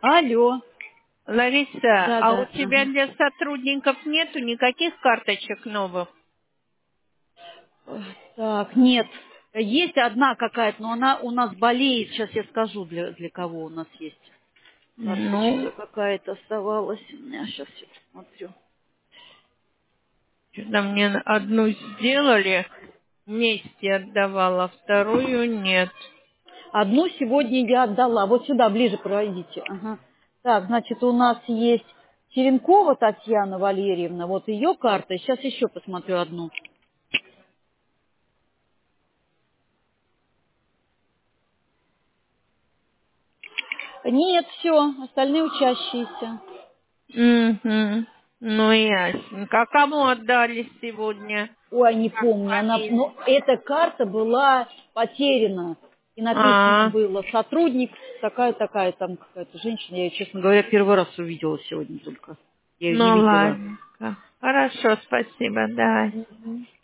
Алло. Лариса, а у Да-да. тебя для сотрудников нету никаких карточек новых? Так, нет. Есть одна какая-то, но она у нас болеет. Сейчас я скажу, для кого у нас есть. Карточка Ну, какая-то оставалась. Я сейчас смотрю. что-то мне одну сделали, вместе отдавала, вторую нет. Одну сегодня я отдала. Вот сюда ближе пройдите. Ага. Так, значит, у нас есть Черенкова Татьяна Валерьевна. Вот ее карта. Сейчас еще посмотрю одну. Нет, все, остальные учащиеся. Угу. Ну, ясненько. А кому отдали сегодня? Ой, не Как помню. фамилия? Но эта карта была потеряна. И написано А, было сотрудник, такая-такая там какая-то женщина. Я ее, честно говоря, первый раз увидела сегодня только. Я ее не ну видела. ладненько. Хорошо, спасибо, давай. Мгм.